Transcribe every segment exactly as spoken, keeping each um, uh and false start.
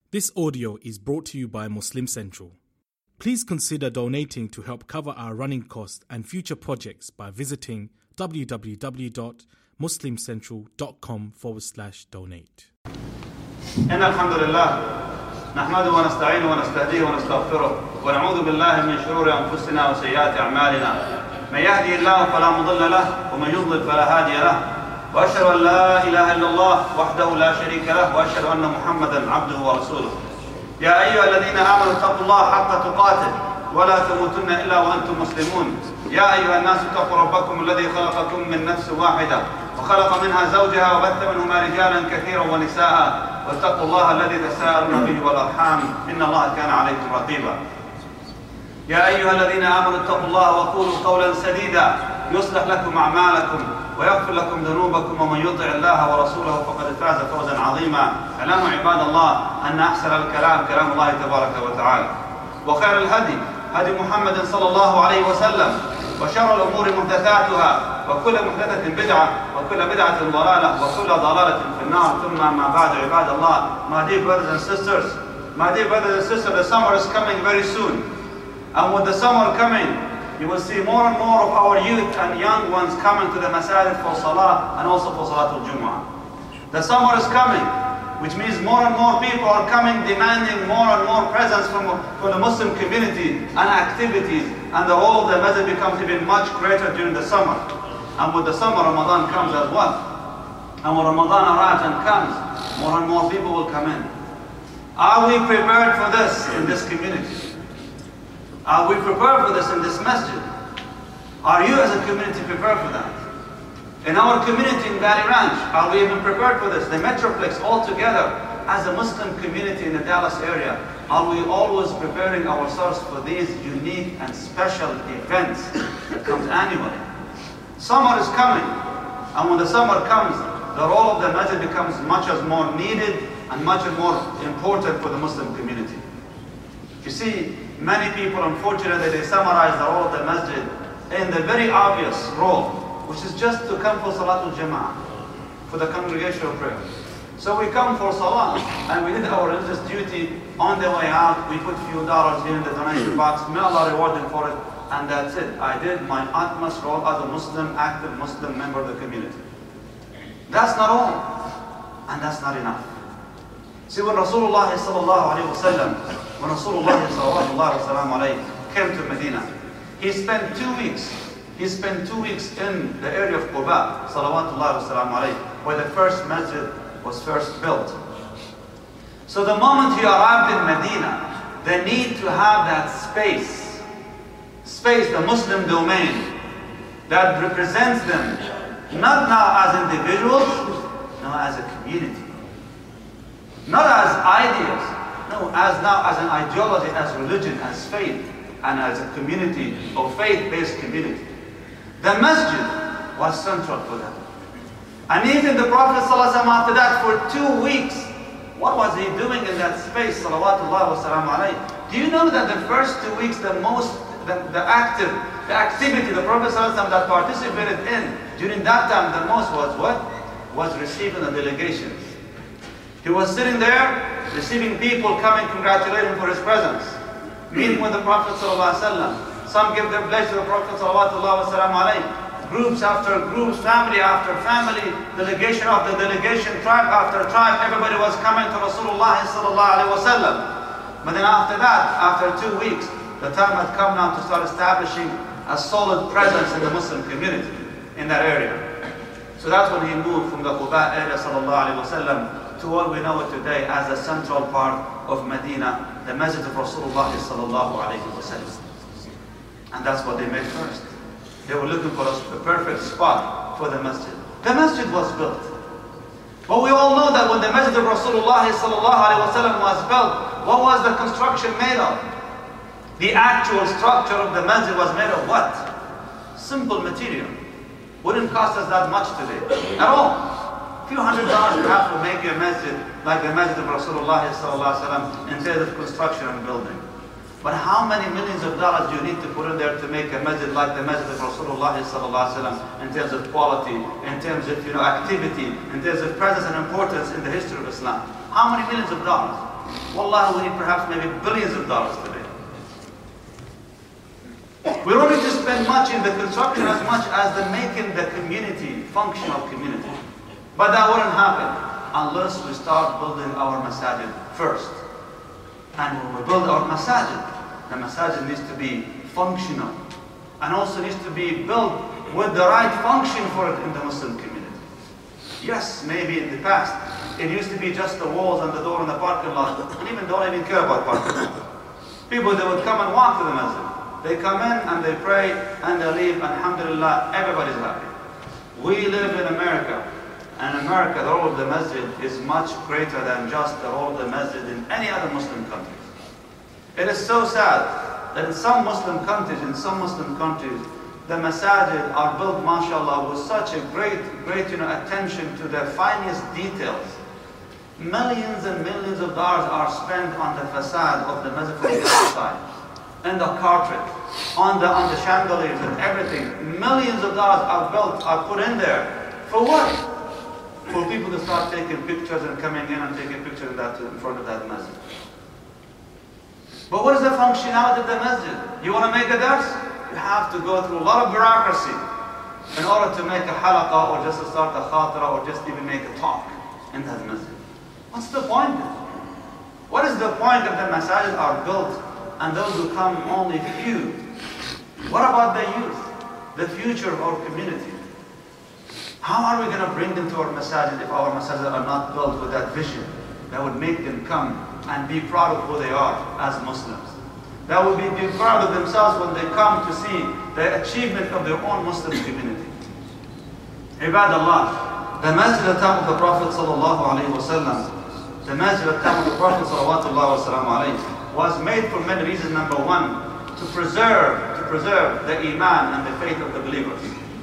This audio is brought to you by Muslim Central. Please consider donating to help cover our running costs and future projects by visiting www.muslimcentral.com forward slash donate. إن الحمد لله نحمده ونستعينه ونستهديه ونستغفره ونعوذ بالله من شرور أنفسنا وسيئات أعمالنا من يهدي الله فلا مضل له ومن يضلل فلا هادي له وأشهد أن لا إله إلا الله وحده لا شريك له وأشهد أن محمدا عبده ورسوله يا أيها الذين آمنوا اتقوا الله حق تقاته ولا تموتن إلا وأنتم مسلمون يا أيها الناس اتقوا ربكم الذي خلقكم من نفس واحدة وخلق منها زوجها وبث منهما رجالا كثيرا ونساء واتقوا الله الذي تساءلون به والأرحام إن الله كان عليكم رقيبا يا أيها الذين آمنوا اتقوا الله وقولوا قولا سديدا يصلح لكم أعمالكم ويغفر لكم ذنوبكم ومن يطع الله ورسوله فقد فاز فوزا عظيما اعلموا عباد الله أن أحسن الكلام كلام الله تبارك وتعالى وخير الهدي هدي محمد صلى الله عليه وسلم وشر الأمور محدثاتها وكل محدثة بدعة وكل بدعة ضلالة وكل ضلالة في النار ثم ما بعد عباد الله. My dear brothers and sisters, my dear brothers and sisters, the summer is coming very soon, and with the summer coming you will see more and more of our youth and young ones coming to the masajid for salah and also for salatul jumu'ah. The summer is coming, which means more and more people are coming demanding more and more presence from, from the Muslim community and activities, and the role of the masjid becomes even much greater during the summer. And with the summer, Ramadan comes as well. And when Ramadan arrives and comes, more and more people will come in. Are we prepared for this in this community? Are we prepared for this in this masjid? Are you as a community prepared for that? In our community in Valley Ranch, are we even prepared for this? The Metroplex altogether, as a Muslim community in the Dallas area, are we always preparing ourselves for these unique and special events that comes annually? Summer is coming, and when the summer comes, the role of the masjid becomes much as more needed and much as more important for the Muslim community. You see, many people, unfortunately, they summarize the role of the masjid in the very obvious role, which is just to come for Salatul Jama'ah, for the congregational prayer. So we come for Salah, and we did our religious duty. On the way out, we put a few dollars here in the donation box. May Allah reward them for it, and that's it. I did my utmost role as a Muslim, active Muslim member of the community. That's not all, and that's not enough. See, when Rasulullah sallallahu alayhi wa sallam, when Rasulullah sallallahu alayhi wa sallam came to Medina, he spent two weeks, he spent two weeks in the area of Quba, salawatullahi wa sallam alayhi, where the first masjid was first built. So the moment he arrived in Medina, the need to have that space, space, the Muslim domain, that represents them, not now as individuals, no, as a community. Not as ideas, no, as now as an ideology, as religion, as faith, and as a community, or faith-based community. The masjid was central for them. And even the Prophet ﷺ after that, for two weeks, what was he doing in that space? Salawatullah wa salam alayhi. Do you know that the first two weeks, the most, the, the active, the activity the Prophet ﷺ that participated in during that time the most was what? Was receiving the delegations. He was sitting there, receiving people coming congratulating for his presence, meeting with the Prophet ﷺ. Some give their pledge to the Prophet ﷺ. Groups after groups, family after family, delegation after delegation, tribe after tribe, everybody was coming to Rasulullah ﷺ. But then after that, after two weeks, the time had come now to start establishing a solid presence in the Muslim community in that area. So that's when he moved from the Quba area sallallahu alayhi wa sallam to what we know it today as a central part of Medina, the Masjid of Rasulullah sallallahu alayhi wa sallam. And that's what they made first. They were looking for a perfect spot for the masjid. The masjid was built. But we all know that when the Masjid of Rasulullah sallallahu alayhi wa sallam was built, what was the construction made of? The actual structure of the masjid was made of what? Simple material. Wouldn't cost us that much today at all. A few hundred dollars perhaps will make you a masjid like the Masjid of Rasulullah sallallahu alayhi wa sallam in terms of construction and building. But how many millions of dollars do you need to put in there to make a masjid like the Masjid of Rasulullah sallallahu alayhi wa sallam in terms of quality, in terms of you know activity, in terms of presence and importance in the history of Islam? How many millions of dollars? Wallahi, we need perhaps maybe billions of dollars today. We don't need to spend much in the construction as much as the making the community, functional community. But that wouldn't happen unless we start building our masajid first. And when we build our masajid, the masajid needs to be functional. And also needs to be built with the right function for it in the Muslim community. Yes, maybe in the past, it used to be just the walls and the door and the parking lot. And even don't even care about parking lot. People, they would come and walk to the masjid. They come in and they pray and they leave. Alhamdulillah, everybody's happy. We live in America. And in America, the role of the masjid is much greater than just the role of the masjid in any other Muslim countries. It is so sad that in some Muslim countries, in some Muslim countries, the masajid are built, mashallah, with such a great, great you know, attention to the finest details. Millions and millions of dollars are spent on the facade of the masjid from the outside, and the carpet, on the on the chandeliers and everything. Millions of dollars are built, are put in there. For what? For people to start taking pictures and coming in and taking pictures in, that, in front of that masjid. But what is the functionality of the masjid? You want to make a dars? You have to go through a lot of bureaucracy in order to make a halaqah or just to start a khatira or just even make a talk in that masjid. What's the point then? What is the point of the masajid are built and those who come only few? What about the youth, the future of our community? How are we going to bring them to our masajid if our masajid are not built with that vision that would make them come and be proud of who they are as Muslims? That would be, be proud of themselves when they come to see the achievement of their own Muslim community. Ibadallah, the masjid at time of the Prophet sallallahu alaihi wasallam, the masjid at time of the Prophet sallallahu alaihi wasallam was made for many reasons. Number one, to preserve, to preserve the iman and the faith of the believers.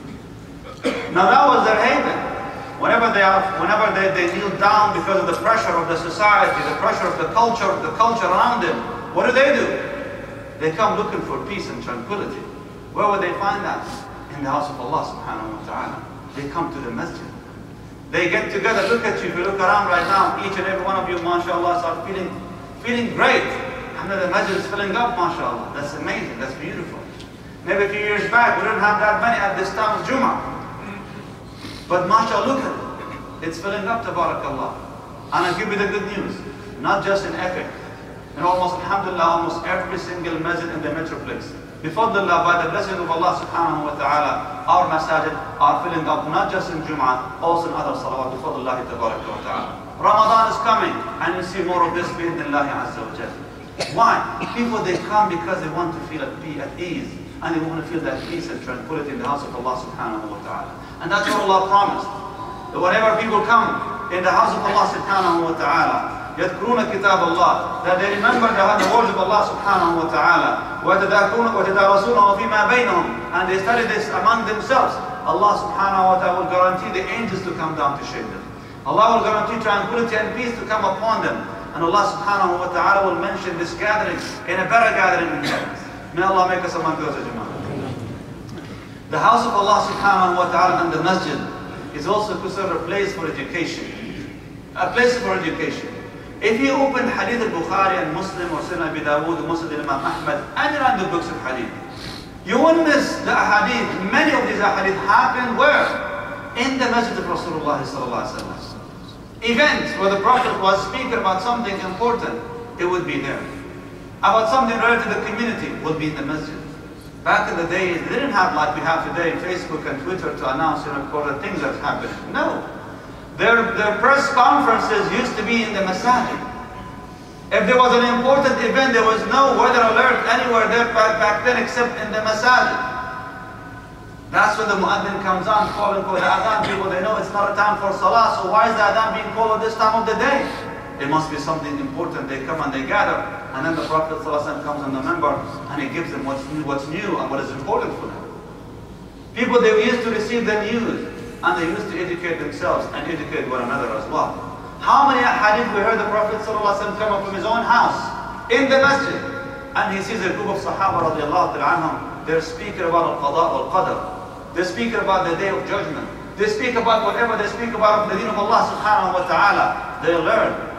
Now that was their haven. Whenever they are, whenever they, they kneel down because of the pressure of the society, the pressure of the culture, the culture around them, what do they do? They come looking for peace and tranquility. Where would they find that? In the house of Allah subhanahu wa ta'ala. They come to the masjid. They get together. Look at you. If you look around right now, each and every one of you, mashallah, start feeling, feeling great. And the masjid is filling up, mashallah. That's amazing. That's beautiful. Maybe a few years back, we didn't have that many at this time of Jummah. But mashallah, look at it. It's filling up, tabarakallah. And I'll give you the good news. Not just in Epic. In almost, alhamdulillah, almost every single masjid in the metroplex. Bifadlillah, by the blessing of Allah subhanahu wa ta'ala, our masajid are filling up not just in Jum'ah, also in other salawat. Bifadlillah tabaraka wa ta'ala. Ramadan is coming, and you see more of this bi'idhnillahi azza wa jalla. Why? People, they come because they want to feel at, be at ease, and they want to feel that peace and tranquility in the house of Allah subhanahu wa ta'ala. And that's what Allah promised. That whenever people come in the house of Allah subhanahu wa ta'ala, يذكرون كتاب الله, that they remember the words of Allah subhanahu wa ta'ala, وَتَدَارَسُونَهُ فِيمَا بَيْنَهُم, and they study this among themselves. Allah subhanahu wa ta'ala will guarantee the angels to come down to shade them. Allah will guarantee tranquility and peace to come upon them. And Allah subhanahu wa ta'ala will mention this gathering in a better gathering in heaven. May Allah make us among those ajma'in. The house of Allah subhanahu wa ta'ala and the masjid is also considered a place for education. A place for education. If you open Hadith al-Bukhari and Muslim or Sunan Abi Dawud or Muslim Imam Ahmad, any random books of Hadith, you won't miss the Hadith. Many of these Hadith happen where? In the Masjid of Rasulullah sallallahu alaihi wasallam. Events where the Prophet was speaking about something important, it would be there. About something related to the community, would be in the Masjid. Back in the days, they didn't have like we have today, Facebook and Twitter to announce, you know, for the things that's happening. No. Their, their press conferences used to be in the masajid. If there was an important event, there was no weather alert anywhere there back, back then except in the masajid. That's when the muaddin comes on calling for the adhan. People, they know it's not a time for salah, so why is the adhan being called at this time of the day? It must be something important. They come and they gather, and then the Prophet ﷺ comes on the member and he gives them what's new, what's new and what is important for them. People, they used to receive the news. And they used to educate themselves and educate one another as well. How many hadith we heard the Prophet ﷺ come up from his own house in the masjid, and he sees a group of Sahaba radiallahu ta'ala anhum, they're speaking about al-qada wal-qadr. They're speaking about the day of judgment. They speak about whatever they speak about of the deen of Allah subhanahu wa ta'ala. They learn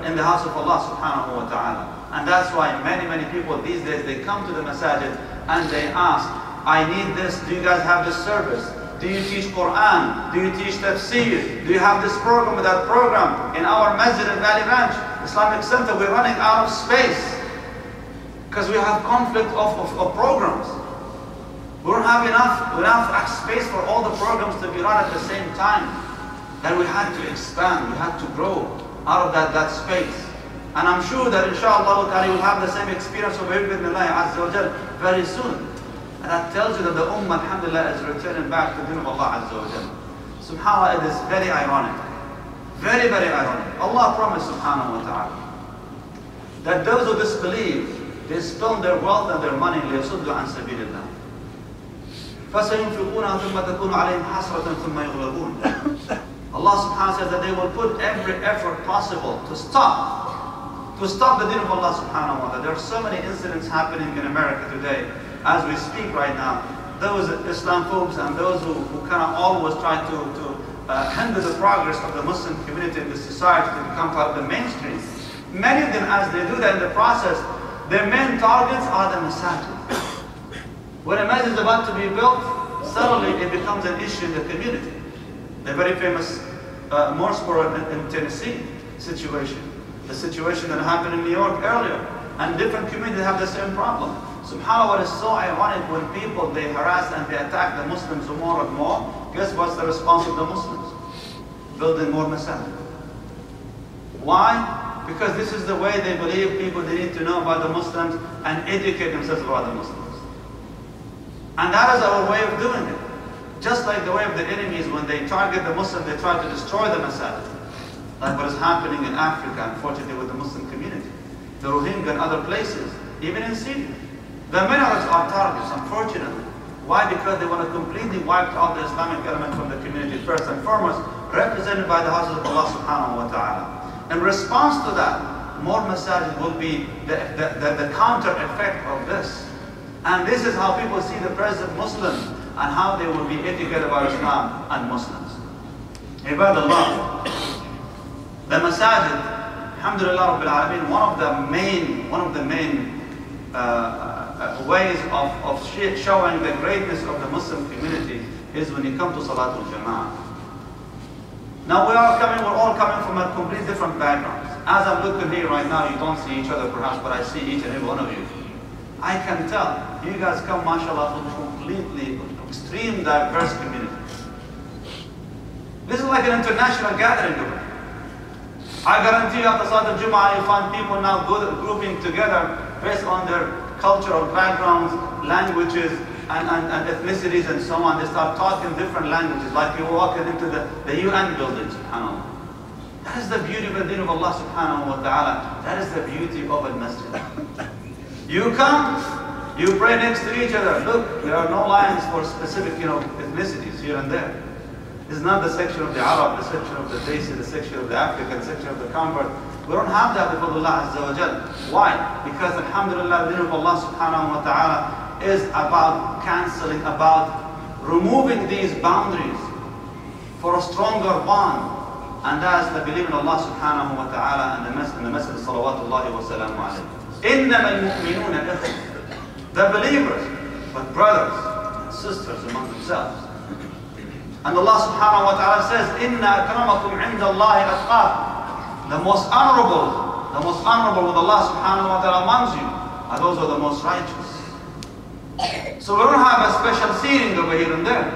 in the house of Allah subhanahu wa ta'ala. And that's why many, many people these days, they come to the masajid and they ask, I need this, do you guys have this service? Do you teach Quran? Do you teach tafsir? Do you have this program or that program? In our masjid in Valley Ranch Islamic Center, we're running out of space because we have conflict of, of, of programs. We don't have enough, enough space for all the programs to be run at the same time. Then we had to expand, we had to grow out of that, that space. And I'm sure that inshallah ta'ala will have the same experience over here with Allah Azza wa Jal very soon. And that tells you that the Ummah, alhamdulillah, is returning back to the deen of Allah Azza wa Jal. SubhanAllah, it is very ironic. Very, very ironic. Allah promised, subhanahu wa ta'ala, that those who disbelieve, they spend their wealth and their money لِيَصُدُّوا عَنْ سَبِيلِ اللَّهِ فَسَيُنْفِقُونَهَا ثُمَّ تَكُونُ عَلَيْهِمْ حَسْرَةً ثُمَّ يُغْلَبُونَ. Allah subhanahu wa ta'ala says that they will put every effort possible to stop, to stop the deen of Allah subhanahu wa ta'ala. There are so many incidents happening in America today, as we speak right now. Those Islamophobes and those who, who kind of always try to, to uh, hinder the progress of the Muslim community in the society to become part of the mainstream. Many of them, as they do that in the process, their main targets are the masajid. When a masjid is about to be built, suddenly it becomes an issue in the community. The very famous uh, Mooresboro in, in Tennessee situation, the situation that happened in New York earlier, and different communities have the same problem. SubhanAllah, what is so ironic, when people, they harass and they attack the Muslims more and more, guess what's the response of the Muslims? Building more masajid. Why? Because this is the way they believe people, they need to know about the Muslims and educate themselves about the Muslims. And that is our way of doing it. Just like the way of the enemies, when they target the Muslims, they try to destroy the masajid. Like what is happening in Africa, unfortunately, with the Muslim community. The Rohingya and other places, even in Syria. The minarets are targets, unfortunately. Why? Because they want to completely wipe out the Islamic element from the community, first and foremost, represented by the houses of Allah subhanahu wa ta'ala. In response to that, more masajid will be the, the, the, the counter effect of this. And this is how people see the present Muslims and how they will be educated about Islam and Muslims. Ibadallah, the masajid, alhamdulillah rabbil alameen, one of the main, one of the main uh, uh, ways of, of showing the greatness of the Muslim community is when you come to Salatul Jama'ah. Now we are coming, we're all coming from a completely different backgrounds. As I'm looking here right now, you don't see each other perhaps, but I see each and every one of you. I can tell, you guys come, mashallah, from completely extreme diverse communities. This is like an international gathering. I guarantee you after Salat al-Jum'ah, you find people now grouping together based on their cultural backgrounds, languages, and, and, and ethnicities and so on. They start talking different languages, like you're walking into the, the U N building, subhanAllah. That is the beauty of the deen of Allah subhanahu wa ta'ala. That is the beauty of a masjid. You come, you pray next to each other. Look, there are no lines for specific, you know, ethnicities here and there. This is not the section of the Arab, the section of the Desi, the section of the African, the section of the convert. We don't have that before Allah Azza wa Jal. Why? Because alhamdulillah, the deen of Allah subhanahu wa ta'ala is about cancelling, about removing these boundaries for a stronger bond. And that is the belief in Allah subhanahu wa ta'ala and the message, and the message of salawatullahi wa salamu alayhi. إِنَّمَا الْمُؤْمِنُونَ إِخْوَةٌ. The believers, but brothers and sisters among themselves. And Allah subhanahu wa ta'ala says, إِنَّ أَكْرَمَكُمْ عِنْدَ اللَّهِ أَتْقَاكُمْ. The most honorable, the most honorable with Allah subhanahu wa ta'ala amongst you are those who are the most righteous. So we don't have a special seating over here and there.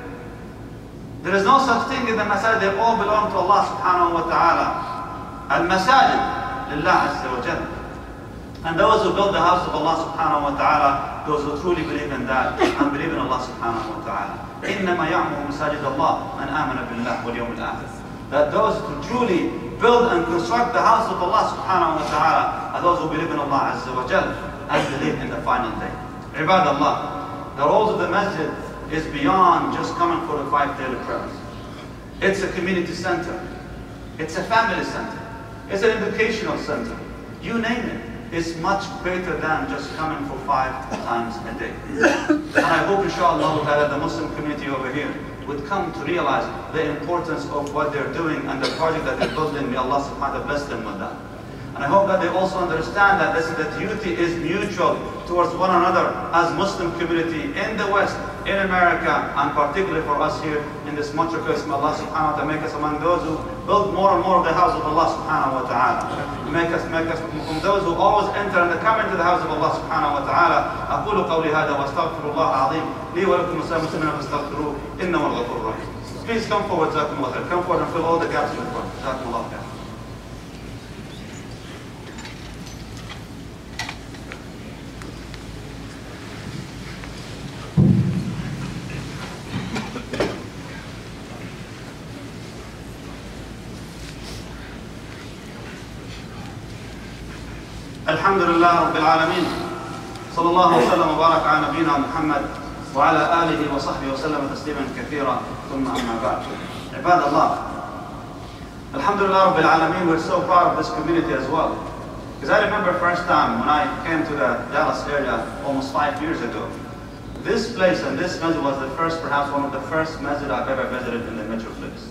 There is no such thing in the masajid. They all belong to Allah subhanahu wa ta'ala. Al-masajid lillah azza wa jalla. And those who build the house of Allah subhanahu wa ta'ala, those who truly believe in that and believe in Allah subhanahu wa ta'ala. إِنَّمَا يَعْمُرُ مَسَاجِدَ اللَّهِ مَنْ آمَنَ بِاللَّهِ وَالْيَوْمِ الْآخِرِ. That those who truly build and construct the house of Allah subhanahu wa ta'ala are those who believe in Allah azza wa jalla and believe in the final day. Ibadallah, the roles of the masjid is beyond just coming for the five daily prayers. It's a community center. It's a family center. It's an educational center. You name it. It's much greater than just coming for five times a day. And I hope inshallah that the Muslim community over here would come to realize the importance of what they're doing and the project that they're building. May Allah subhanahu wa ta'ala bless them with that. And I hope that they also understand that this, the duty is mutual towards one another as Muslim community in the West, in America, and particularly for us here in this metropolis. May Allah subhanahu wa ta'ala make us among those who build more and more of the house of Allah subhanahu wa ta'ala. Make us, make us from those who always enter and come into the house of Allah subhanahu wa ta'ala. أقول قولي هذا وأستغفر الله العظيم لي ولكم ولسائر المسلمين فاستغفروه إنه هو الغفور الرحيم. Please come forward, جزاكم الله خير. Come forward and fill all the gaps in the front. جزاكم الله خير. الحمد لله رب العالمين صلى الله وسلم وبارك على نبينا محمد وعلى آله وصحبه وسلم تسليما كثيرا ثم أما بعد. عباد الله, Alhamdulillah Rabbil Alameen, we're so proud of this community as well. Because I remember first time when I came to the Dallas area almost five years ago. This place and this masjid was the first, perhaps one of the first masjid I've ever visited in the Metroplex.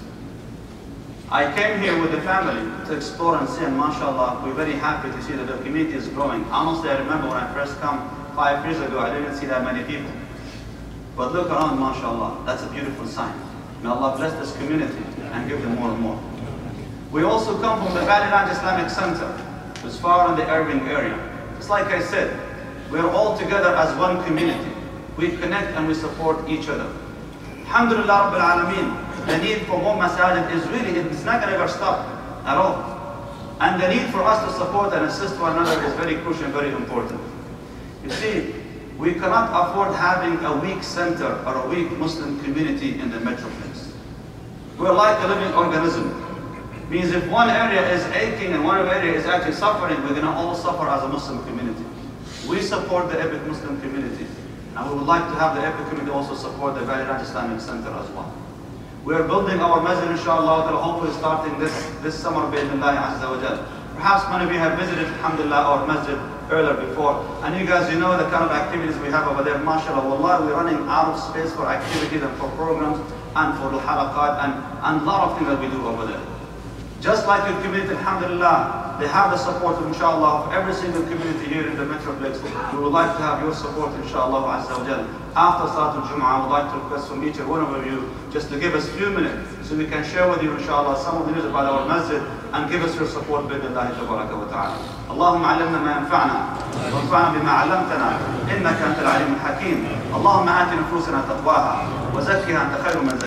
I came here with the family to explore and see, and mashallah, we're very happy to see that the community is growing. Honestly, I remember when I first came five years ago, I didn't see that many people. But look around, mashallah, that's a beautiful sign. May Allah bless this community and give them more and more. We also come from the Valley Ranch Islamic Center, which is far in the Irving area. Just like I said, we are all together as one community. We connect and we support each other. Alhamdulillah Rabbil Alameen, the need for more masajid is really, it's not going to ever stop at all. And the need for us to support and assist one another is very crucial and very important. You see, we cannot afford having a weak center or a weak Muslim community in the Metroplex. We're like a living organism. Means if one area is aching and one area is actually suffering, we're going to all suffer as a Muslim community. We support the Epic Muslim community. And we would like to have the Epic community also support the Valley Ranch Islamic Center as well. We are building our masjid, inshallah, that hopefully starting this, this summer, bi'idhnillahi azza wa jal. Perhaps many of you have visited, alhamdulillah, our masjid earlier before. And you guys, you know the kind of activities we have over there, mashallah, wallah, we're running out of space for activities and for programs and for the halaqat and, and a lot of things that we do over there. Just like your community, alhamdulillah, they have the support, inshallah, of every single community here in the Metroplex. We would like to have your support, inshallah, azza wa jal. After Salatul Jum'ah, I would like to request from each and one of you just to give us a few minutes so we can share with you, inshallah, some of the news about our masjid and give us your support, bi'idhnillahi tabaraka wa ta'ala. اللهم علمنا ما ينفعنا وانفعنا بما علمتنا إنك أنت العليم الحكيم. اللهم آت نفوسنا تقواها وزكها أنت خير من زكاها.